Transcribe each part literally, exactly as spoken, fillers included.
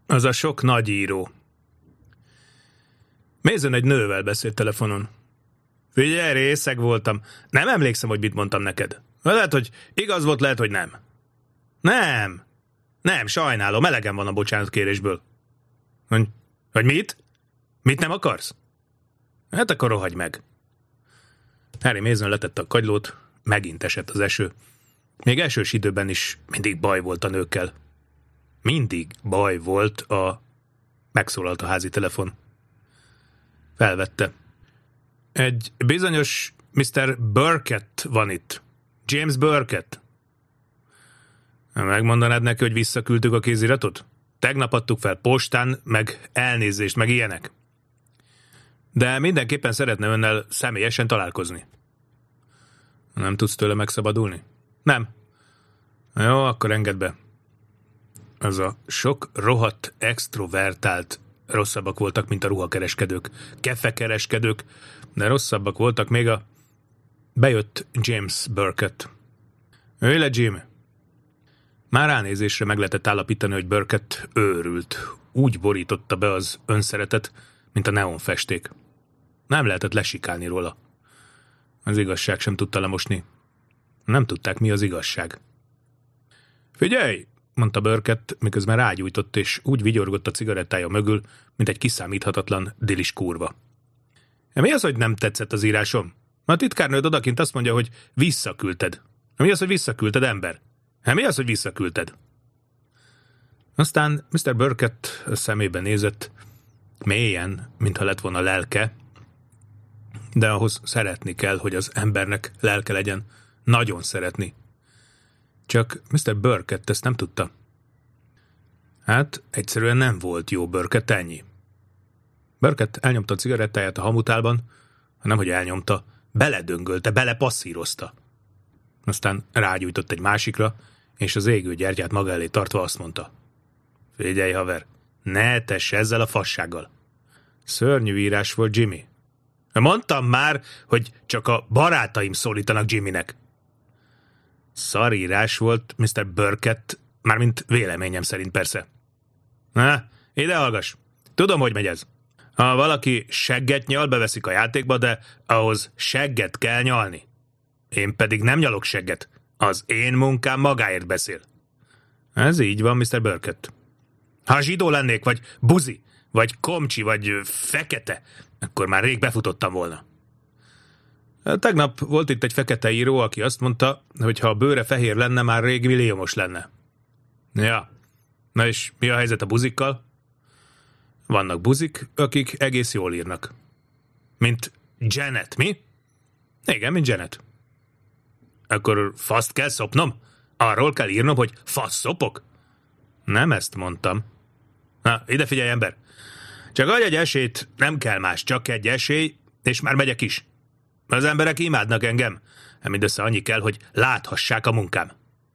Az a sok nagy író. Mason egy nővel beszélt telefonon. Figyelj, részeg voltam. Nem emlékszem, hogy mit mondtam neked. Lehet, hogy igaz volt, lehet, hogy nem. Nem. Nem, sajnálom, elegem van a bocsánatkérésből. Hogy, hogy mit? Mit nem akarsz? Hát akkor rohagy meg. Harry Mason letette a kagylót, megint esett az eső. Még esős időben is mindig baj volt a nőkkel. Mindig baj volt a... Megszólalt a házi telefon. Felvette. Egy bizonyos miszter Burkett van itt. James Burkett. Megmondanád neki, hogy visszaküldtük a kéziratot? Tegnap adtuk fel postán, meg elnézést, meg ilyenek. De mindenképpen szeretne önnel személyesen találkozni. Nem tudsz tőle megszabadulni? Nem. Jó, akkor engedd be. Az a sok rohadt extrovertált rosszabbak voltak, mint a ruhakereskedők, kefekereskedők, de rosszabbak voltak még a... Bejött James Burkett. Ülj le, Jim! Már ránézésre meg lehetett állapítani, hogy Burkett őrült. Úgy borította be az önszeretet, mint a neonfesték. Nem lehetett lesikálni róla. Az igazság sem tudta lemosni. Nem tudták, mi az igazság. Figyelj! Mondta Burkett, miközben rágyújtott, és úgy vigyorgott a cigarettája mögül, mint egy kiszámíthatatlan dilis kurva. Mi az, hogy nem tetszett az írásom? A titkárnőd odakint azt mondja, hogy visszaküldted. Mi az, hogy visszaküldted, ember? Mi az, hogy visszaküldted? Aztán miszter Burkett a szemébe nézett, mélyen, mintha lett volna lelke, de ahhoz szeretni kell, hogy az embernek lelke legyen. Nagyon szeretni. Csak miszter Burkett ezt nem tudta. Hát, egyszerűen nem volt jó Burkett, ennyi. Burkett elnyomta a cigarettáját a hamutálban, hanem hogy elnyomta, beledöngölte, belepasszírozta. Aztán rágyújtott egy másikra, és az égő gyertyát maga elé tartva azt mondta. Figyelj, haver, ne tess ezzel a fassággal. Szörnyű írás volt, Jimmy. Mondtam már, hogy csak a barátaim szólítanak Jimmynek. Szarírás volt, miszter Burkett, mármint véleményem szerint persze. Na, ide hallgass. Tudom, hogy megy ez. Ha valaki segget nyal, beveszik a játékba, de ahhoz segget kell nyalni. Én pedig nem nyalok segget. Az én munkám magáért beszél. Ez így van, miszter Burkett. Ha zsidó lennék, vagy buzi, vagy komcsi, vagy fekete, akkor már rég befutottam volna. Tegnap volt itt egy fekete író, aki azt mondta, hogy ha a bőre fehér lenne, már rég milliómos lenne. Ja, na és mi a helyzet a buzikkal? Vannak buzik, akik egész jól írnak. Mint Janet, mi? Igen, mint Janet. Akkor faszt kell szopnom? Arról kell írnom, hogy fasz szopok? Nem ezt mondtam. Na, ide figyelj, ember. Csak adj egy esélyt, nem kell más, csak egy esély, és már megyek is. Az emberek imádnak engem. Mindössze annyi kell, hogy láthassák a munkám.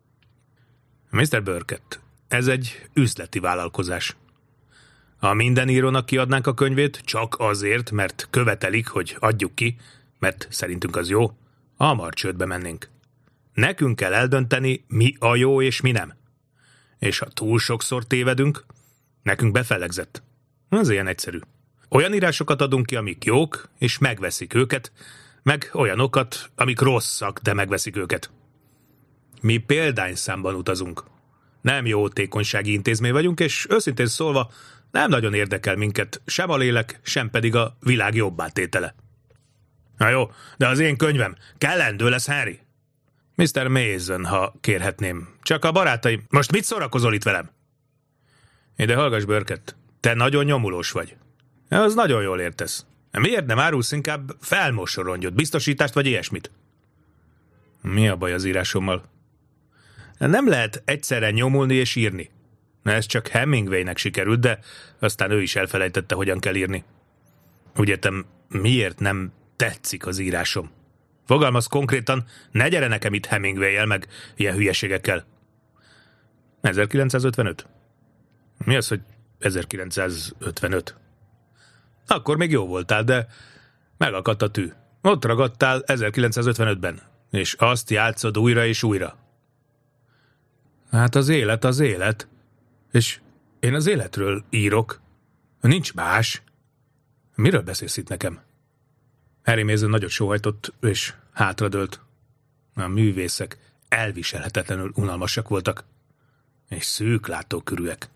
miszter Burkett, ez egy üzleti vállalkozás. Ha minden írónak kiadnánk a könyvét, csak azért, mert követelik, hogy adjuk ki, mert szerintünk az jó, hamar csődbe mennénk. Nekünk kell eldönteni, mi a jó és mi nem. És ha túl sokszor tévedünk, nekünk befelegzett. Ez ilyen egyszerű. Olyan írásokat adunk ki, amik jók, és megveszik őket, meg olyanokat, amik rosszak, de megveszik őket. Mi példányszámban utazunk. Nem jótékonysági intézmény vagyunk, és őszintén szólva nem nagyon érdekel minket sem a lélek, sem pedig a világ jobbátétele. Na jó, de az én könyvem kellendő lesz, Harry. miszter Mason, ha kérhetném. Csak a barátaim... Most mit szórakozol itt velem? Ide hallgass, Burkett. Te nagyon nyomulós vagy. Az nagyon jól értesz. Miért nem árulsz inkább felmosorongyot, biztosítást vagy ilyesmit? Mi a baj az írásommal? Nem lehet egyszerre nyomulni és írni. Ez csak Hemingwaynek sikerült, de aztán ő is elfelejtette, hogyan kell írni. Úgy értem, miért nem tetszik az írásom? Fogalmaz konkrétan, ne gyere nekem itt Hemingway-el, meg ilyen hülyeségekkel. ezerkilencszázötvenöt? Mi az, hogy ezerkilencszázötvenöt? Akkor még jó voltál, de megakadt a tű. Ott ragadtál ezerkilencszázötvenötben, és azt játszod újra és újra. Hát az élet az élet. És Én az életről írok. Nincs más. Miről beszélsz itt nekem? Harry Mason nagyot sóhajtott, és hátradőlt. A művészek elviselhetetlenül unalmasak voltak, és szűk látókörűek.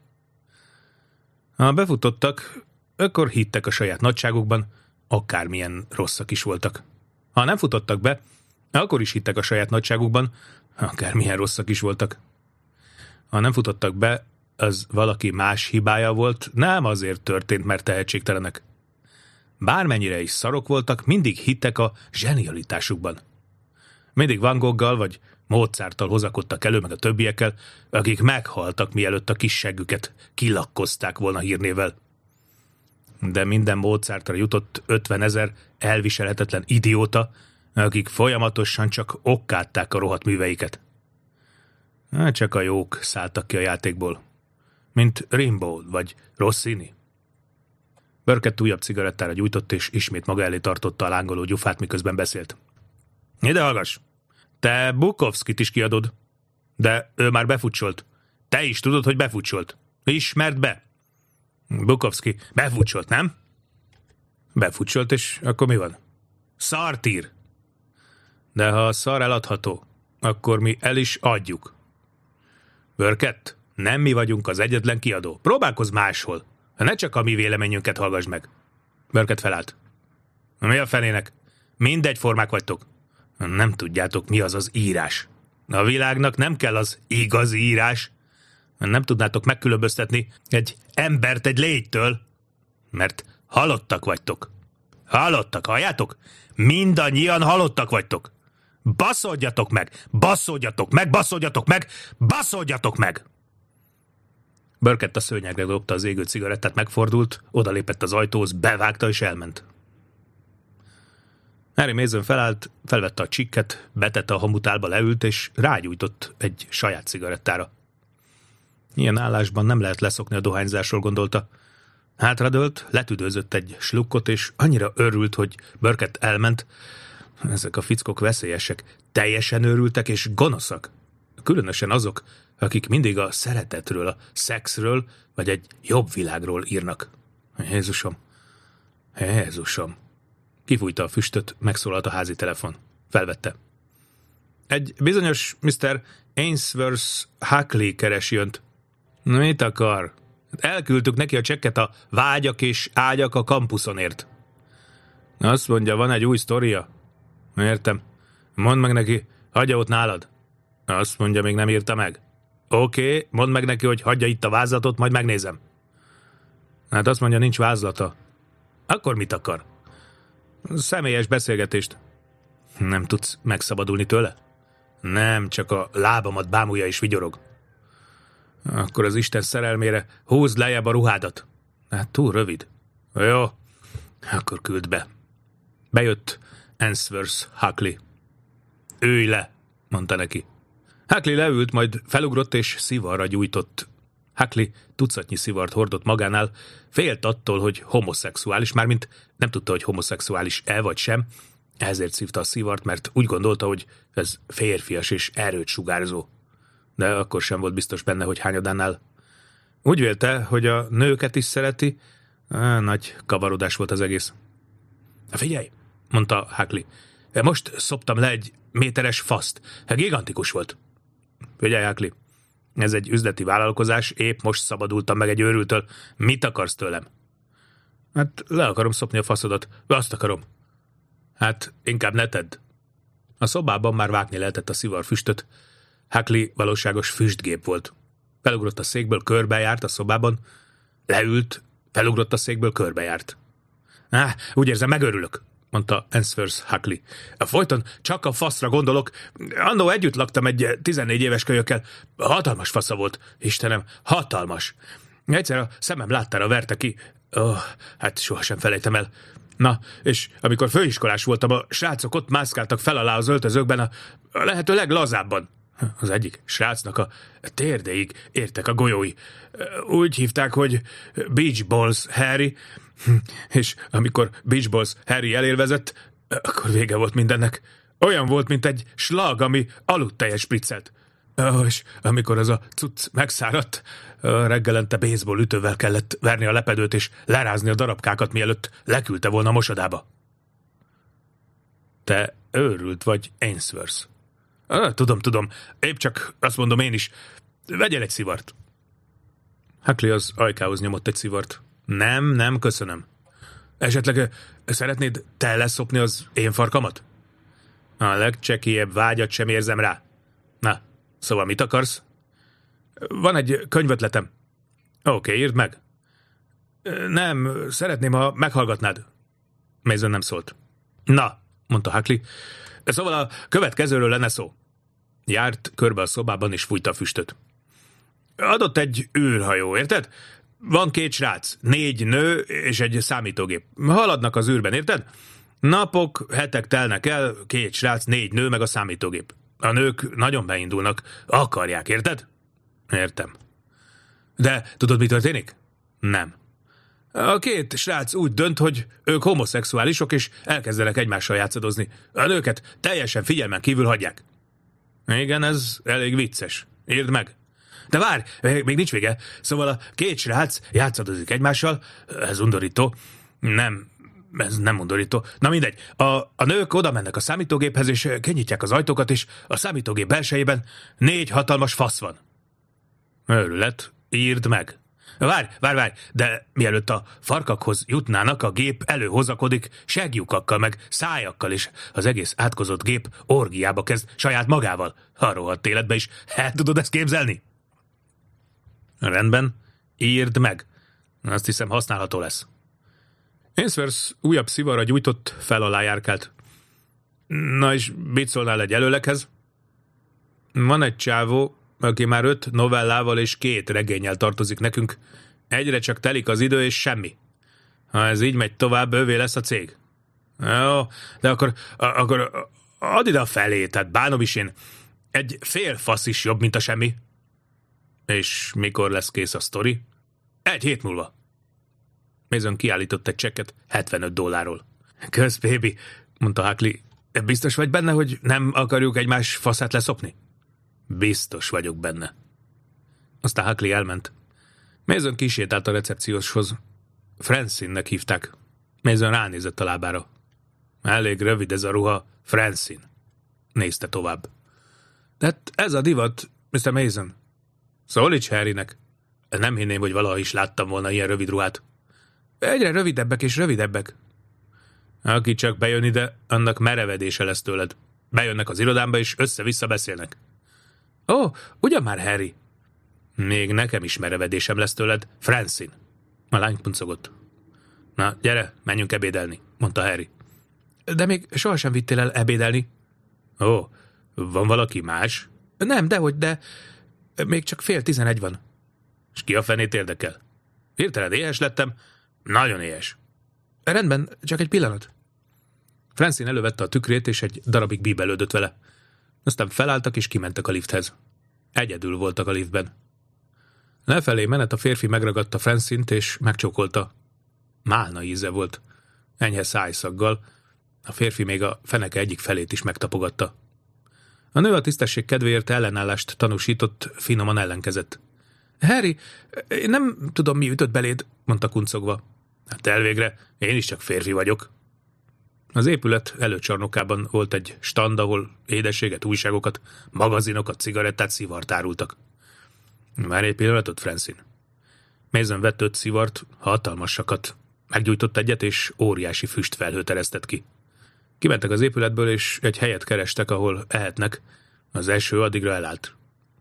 Ha befutottak, akkor hittek a saját nagyságukban, akármilyen rosszak is voltak. Ha nem futottak be, akkor is hittek a saját nagyságukban, akármilyen rosszak is voltak. Ha nem futottak be, az valaki más hibája volt, nem azért történt, mert tehetségtelenek. Bármennyire is szarok voltak, mindig hittek a zsenialitásukban. Mindig Van Goggal vagy Mozarttal hozakodtak elő, meg a többiekkel, akik meghaltak, mielőtt a kis seggüket kilakkozták volna hírnével. De minden Mozartra jutott ötvenezer elviselhetetlen idióta, akik folyamatosan csak okkádták a rohadt műveiket. Hát csak a jók szálltak ki a játékból, mint Rimbaud vagy Rossini. Burkett újabb cigarettára gyújtott, és ismét maga elé tartotta a lángoló gyufát, miközben beszélt. Ide hallgass! Te Bukowskit is kiadod. De ő már befutcsolt. Te is tudod, hogy befutcsolt. Ismerd be! Bukowski befutcsolt, nem? Befutcsolt, és akkor mi van? Szart ír! De ha a szar eladható, akkor mi el is adjuk. Burkett, nem mi vagyunk az egyetlen kiadó. Próbálkozz máshol. Ne csak a mi véleményünket hallgass meg. Burkett felállt. Mi a fenének? Mindegy formák vagytok. Nem tudjátok, mi az az írás. A világnak nem kell az igazi írás. Nem tudnátok megkülönböztetni egy embert egy légytől, mert halottak vagytok. Halottak, halljátok? Mindannyian halottak vagytok. Baszódjatok meg, baszódjatok meg, baszódjatok meg, baszódjatok meg! Burkett a szőnyegre dobta az égő cigarettát, megfordult, odalépett az ajtóhoz, bevágta és elment. Harry Mason felállt, felvette a csikket, betette a hamutálba, leült, és rágyújtott egy saját cigarettára. Ilyen állásban nem lehet leszokni a dohányzásról, gondolta. Hátradőlt, letüdőzött egy slukkot, és annyira örült, hogy Burkett elment. Ezek a fickok veszélyesek, teljesen őrültek és gonoszak. Különösen azok, akik mindig a szeretetről, a szexről, vagy egy jobb világról írnak. Jézusom! Jézusom! Kifújta a füstöt, megszólalt a házi telefon. Felvette. Egy bizonyos miszter Ainsworth Huxley keresi önt. Mit akar? Elküldtük neki a csekket a vágyak és ágyak a kampuszonért. Azt mondja, van egy új sztoria. Értem. Mondd meg neki, hagyja ott nálad. Azt mondja, még nem írta meg. Oké, okay, mondd meg neki, hogy hagyja itt a vázlatot, majd megnézem. Hát azt mondja, nincs vázlata. Akkor mit akar? Személyes beszélgetést. Nem tudsz megszabadulni tőle? Nem, csak a lábamat bámulja és vigyorog. Akkor az Isten szerelmére húzd lejjebb a ruhádat. Hát túl rövid. Jó, akkor küld be. Bejött Ainsworth Huxley. Ülj le, mondta neki. Huxley leült, majd felugrott és szivarra gyújtott. Huxley tucatnyi szivart hordott magánál, félt attól, hogy homoszexuális, mármint nem tudta, hogy homoszexuális-e vagy sem, ezért szívta a szivart, mert úgy gondolta, hogy ez férfias és erőt sugárzó. De akkor sem volt biztos benne, hogy hányadánál. Úgy vélte, hogy a nőket is szereti. Á, nagy kavarodás volt az egész. Figyelj, mondta Huxley, most szoptam le egy méteres faszt. Gigantikus volt. Figyelj, Huxley, ez egy üzleti vállalkozás, épp most szabadultam meg egy őrültől. Mit akarsz tőlem? Hát le akarom szopni a faszodat. Azt akarom. Hát inkább ne tedd. A szobában már vágni lehetett a szivarfüstöt. Huxley valóságos füstgép volt. Felugrott a székből, körbejárt a szobában. Leült, felugrott a székből, körbejárt. Á, úgy érzem, megörülök, mondta Ainsworth Huxley. Folyton csak a faszra gondolok. Annó együtt laktam egy tizennégy éves kölyökkel. Hatalmas fasza volt. Istenem, hatalmas. Egyszer a szemem láttára verte ki. Oh, hát sohasem felejtem el. Na, és amikor főiskolás voltam, a srácok ott mászkáltak fel alá az öltözőkben a, a lehető leglazábban. Az egyik srácnak a térdéig értek a golyói. Úgy hívták, hogy Beach Balls Harry, és amikor Beach Balls Harry elélvezett, akkor vége volt mindennek. Olyan volt, mint egy slag, ami aludtejet spriccelt. Oh, és amikor az a cucc megszáradt, reggelente baseball ütővel kellett verni a lepedőt és lerázni a darabkákat, mielőtt leküldte volna a mosodába. Te őrült vagy, Ainsworth. Ah, tudom, tudom, épp csak azt mondom én is. Vegyél egy szivart. Huckley az ajkához nyomott egy szivart. Nem, nem, köszönöm. Esetleg szeretnéd te leszopni az én farkamat? A legcsekélyebb vágyat sem érzem rá. Na, szóval mit akarsz? Van egy könyvötletem. Oké, okay, írd meg. Nem, szeretném, ha meghallgatnád. Mason nem szólt. Na, mondta Huckley. Szóval a következőről lenne szó. Járt körbe a szobában és fújta a füstöt. Adott egy űrhajó, érted? Van két srác, négy nő és egy számítógép. Haladnak az űrben, érted? Napok, hetek telnek el, két srác, négy nő meg a számítógép. A nők nagyon beindulnak, akarják, érted? Értem. De tudod, mi történik? Nem. A két srác úgy dönt, hogy ők homoszexuálisok, és elkezdenek egymással játszadozni. A nőket teljesen figyelmen kívül hagyják. Igen, ez elég vicces. Írd meg. De várj, még nincs vége. Szóval a két srác játszadozik egymással, ez undorító. Nem, ez nem undorító. Na mindegy, a, a nők oda mennek a számítógéphez, és kinyitják az ajtókat, és a számítógép belsejében négy hatalmas fasz van. Őrület, írd meg. Várj, várj, várj, de mielőtt a farkakhoz jutnának, a gép előhozakodik segglyukakkal, meg szájakkal, és az egész átkozott gép orgiába kezd saját magával. A rohadt életbe is. El tudod ezt képzelni? Rendben, írd meg. Azt hiszem, használható lesz. Ainsworth újabb szivarra gyújtott, fel alá járkált. Na és mit szólnál egy előleghez? Van egy csávó, aki már öt novellával és két regénnyel tartozik nekünk. Egyre csak telik az idő, és semmi. Ha ez így megy tovább, ővé lesz a cég. Jó, de akkor, akkor add ide a felé, tehát bánom is én. Egy fél fasz is jobb, mint a semmi. És mikor lesz kész a sztori? Egy hét múlva. Mason kiállított egy csekket hetvenöt dollárról. Kösz, baby, mondta Huckley. Biztos vagy benne, hogy nem akarjuk egymás faszát leszopni? Biztos vagyok benne. Aztán Huckley elment. Mason kisétált a recepcióshoz. Francine-nek hívták. Mason ránézett a lábára. Elég rövid ez a ruha, Francine. Nézte tovább. De hát ez a divat, miszter Mason. Szólíts Harrynek. Nem hinném, hogy valaha is láttam volna ilyen rövid ruhát. Egyre rövidebbek és rövidebbek. Aki csak bejön ide, annak merevedése lesz tőled. Bejönnek az irodámba és össze-vissza beszélnek. Ó, ugyan már, Harry? Még nekem is merevedésem lesz tőled, Francine. A lány puncogott. Na, gyere, menjünk ebédelni, mondta Harry. De még sohasem vittél el ebédelni. Ó, van valaki más? Nem, dehogy, de még csak fél tizenegy van. És ki a fenét érdekel? Hirtelen éhes lettem? Nagyon éhes. Rendben, csak egy pillanat. Francine elővette a tükrét, és egy darabig bíbelődött vele. Aztán felálltak, és kimentek a lifthez. Egyedül voltak a liftben. Lefelé menet a férfi megragadta Francine-t, és megcsókolta. Málna íze volt. Enyhe szájszaggal. A férfi még a feneke egyik felét is megtapogatta. A nő a tisztesség kedvéért ellenállást tanúsított, finoman ellenkezett. Harry, én nem tudom, mi ütött beléd, mondta kuncogva. Hát elvégre, én is csak férfi vagyok. Az épület előcsarnokában volt egy stand, ahol édességet, újságokat, magazinokat, cigarettát, szivart árultak. Már egy pillanatot, Francine. Mason vett öt szivart, hatalmasakat. Meggyújtott egyet, és óriási füstfelhőt eresztett ki. Kimentek az épületből, és egy helyet kerestek, ahol ehetnek. Az eső addigra elállt.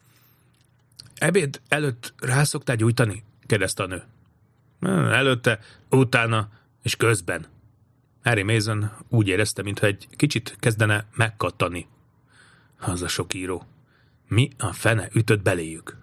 Ebéd előtt rá szoktál gyújtani? kérdezte a nő. Előtte, utána és közben. Harry Mason úgy érezte, mintha egy kicsit kezdene megkattani. Az a sok író. Mi a fene ütött beléjük?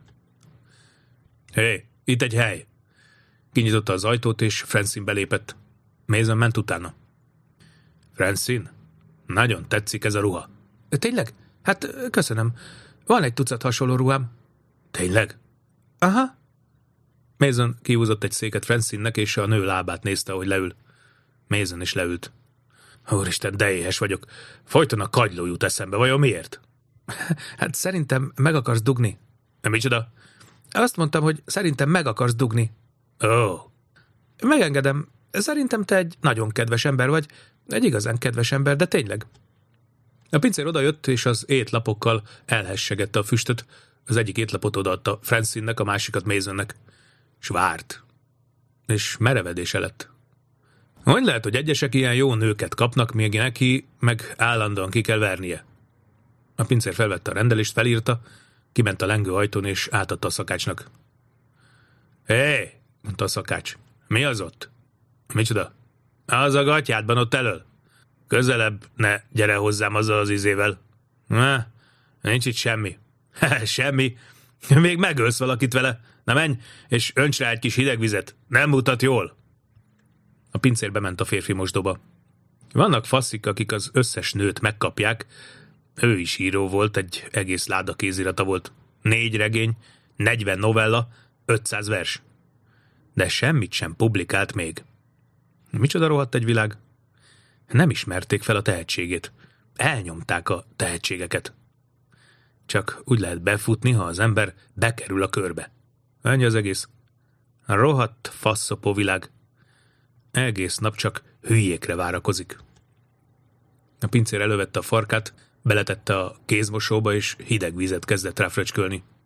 Hé, itt egy hely. Kinyitotta az ajtót, és Francine belépett. Mason ment utána. Francine, nagyon tetszik ez a ruha. Tényleg? Hát köszönöm. Van egy tucat hasonló ruhám. Tényleg? Aha. Mason kihúzott egy széket Francine-nek, és a nő lábát nézte, ahogy leül. Mason is leült. Úristen, de éhes vagyok. Folyton a kagyló jut eszembe, vajon miért? Hát szerintem meg akarsz dugni. Micsoda? Azt mondtam, hogy szerintem meg akarsz dugni. Ó. Oh. Megengedem. Szerintem te egy nagyon kedves ember vagy. Egy igazán kedves ember, de tényleg. A pincér odajött, és az étlapokkal elhessegette a füstöt. Az egyik étlapot odaadta Francinnek, a másikat Masonnek. S várt. És merevedése lett. Hogy lehet, hogy egyesek ilyen jó nőket kapnak, még neki meg állandóan ki kell vernie? A pincér felvette a rendelést, felírta, kiment a lengő ajtón, és átadta a szakácsnak. Hé, mondta a szakács, mi az ott? Micsoda? Az a gatyádban ott elől. Közelebb ne gyere hozzám azzal az izével. Na, nincs itt semmi. Semmi. Még megölsz valakit vele. Na menj, és önts rá egy kis hideg vizet. Nem mutat jól. A pincér bement a férfi mosdóba. Vannak faszik, akik az összes nőt megkapják. Ő is író volt, egy egész láda kézirata volt. Négy regény, negyven novella, ötszáz vers. De semmit sem publikált még. Micsoda rohadt egy világ? Nem ismerték fel a tehetségét. Elnyomták a tehetségeket. Csak úgy lehet befutni, ha az ember bekerül a körbe. Ennyi az egész. A rohadt faszopó világ. Egész nap csak hülyékre várakozik. A pincér elővette a farkát, beletette a kézmosóba, és hideg vizet kezdett rá fröcskölni.